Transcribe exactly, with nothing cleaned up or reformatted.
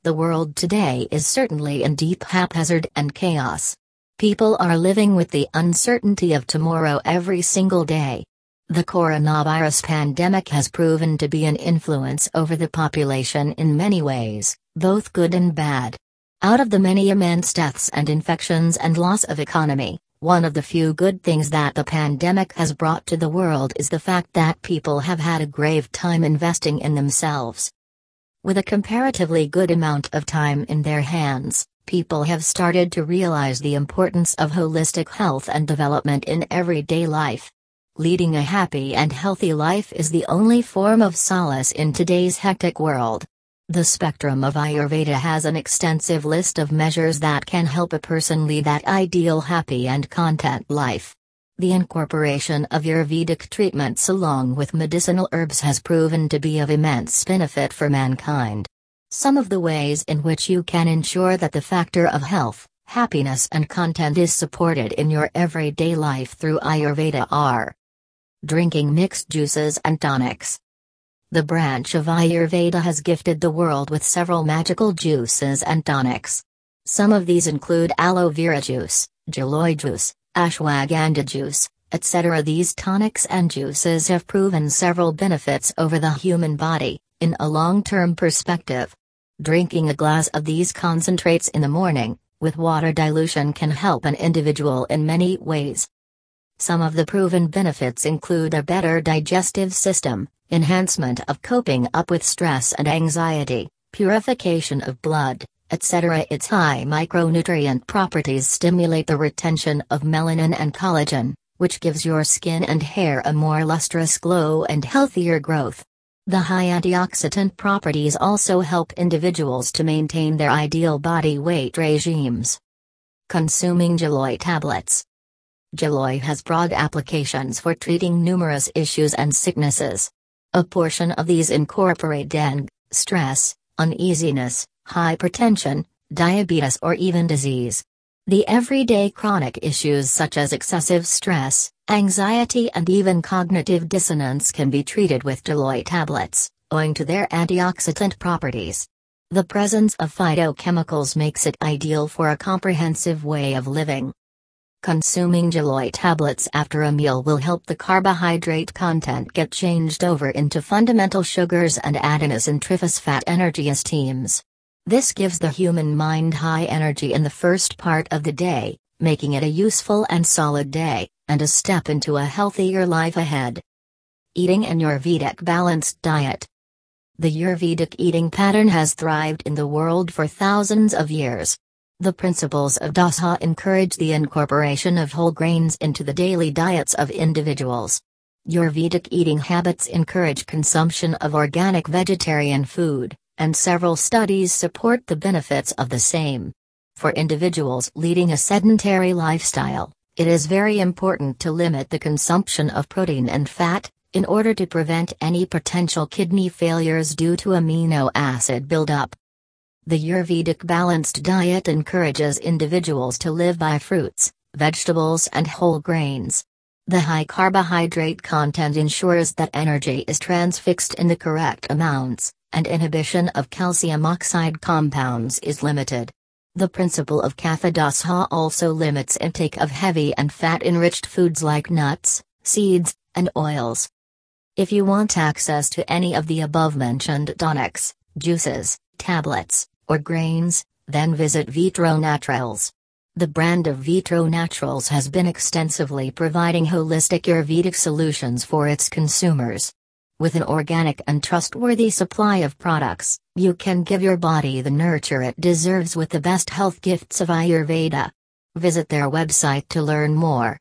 The world today is certainly in deep haphazard and chaos. People are living with the uncertainty of tomorrow every single day. The coronavirus pandemic has proven to be an influence over the population in many ways, both good and bad. Out of the many immense deaths and infections and loss of economy, one of the few good things that the pandemic has brought to the world is the fact that people have had a grave time investing in themselves. With a comparatively good amount of time in their hands, people have started to realize the importance of holistic health and development in everyday life. Leading a happy and healthy life is the only form of solace in today's hectic world. The spectrum of Ayurveda has an extensive list of measures that can help a person lead that ideal happy and content life. The incorporation of Ayurvedic treatments along with medicinal herbs has proven to be of immense benefit for mankind. Some of the ways in which you can ensure that the factor of health, happiness and content is supported in your everyday life through Ayurveda are: drinking mixed juices and tonics. The branch of Ayurveda has gifted the world with several magical juices and tonics. Some of these include aloe vera juice, giloy juice, ashwagandha juice, et cetera. These tonics and juices have proven several benefits over the human body, in a long-term perspective. Drinking a glass of these concentrates in the morning, with water dilution, can help an individual in many ways. Some of the proven benefits include a better digestive system, enhancement of coping up with stress and anxiety, purification of blood, et cetera. Its high micronutrient properties stimulate the retention of melanin and collagen, which gives your skin and hair a more lustrous glow and healthier growth. The high antioxidant properties also help individuals to maintain their ideal body weight regimes. Consuming Giloy tablets. Giloy has broad applications for treating numerous issues and sicknesses. A portion of these incorporate dengue, stress, uneasiness, hypertension, diabetes or even disease. The everyday chronic issues such as excessive stress, anxiety and even cognitive dissonance can be treated with Giloy tablets, owing to their antioxidant properties. The presence of phytochemicals makes it ideal for a comprehensive way of living. Consuming Giloy tablets after a meal will help the carbohydrate content get changed over into fundamental sugars and adenosine triphosphate energy esteems. This gives the human mind high energy in the first part of the day, making it a useful and solid day, and a step into a healthier life ahead. Eating an Ayurvedic balanced diet. The Ayurvedic eating pattern has thrived in the world for thousands of years. The principles of dasa encourage the incorporation of whole grains into the daily diets of individuals. Ayurvedic eating habits encourage consumption of organic vegetarian food, and several studies support the benefits of the same. For individuals leading a sedentary lifestyle, it is very important to limit the consumption of protein and fat, in order to prevent any potential kidney failures due to amino acid buildup. The Ayurvedic balanced diet encourages individuals to live by fruits, vegetables and whole grains. The high carbohydrate content ensures that energy is transfixed in the correct amounts, and inhibition of calcium oxide compounds is limited. The principle of Kapha Dasa also limits intake of heavy and fat-enriched foods like nuts, seeds, and oils. If you want access to any of the above-mentioned tonics, juices, tablets, or grains, then visit Vitro Naturals. The brand of Vitro Naturals has been extensively providing holistic Ayurvedic solutions for its consumers. With an organic and trustworthy supply of products, you can give your body the nurture it deserves with the best health gifts of Ayurveda. Visit their website to learn more.